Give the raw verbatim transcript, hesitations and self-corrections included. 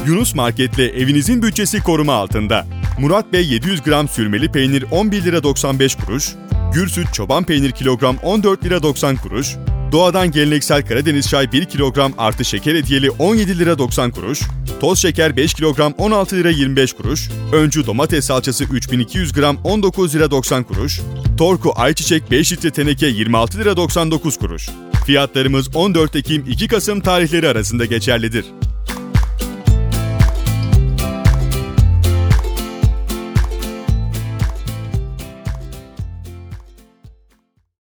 Yunus Market'le evinizin bütçesi koruma altında. Murat Bey yedi yüz gram sürmeli peynir on bir lira doksan beş kuruş, Gürsüt çoban peynir kilogram on dört lira doksan kuruş, Doğadan geleneksel Karadeniz çay bir kilogram artı şeker hediyeli on yedi lira doksan kuruş, toz şeker beş kilogram on altı lira yirmi beş kuruş, Öncü domates salçası üç bin iki yüz gram on dokuz lira doksan kuruş, Torku ayçiçek beş litre teneke yirmi altı lira doksan dokuz kuruş. Fiyatlarımız on dört Ekim iki Kasım tarihleri arasında geçerlidir.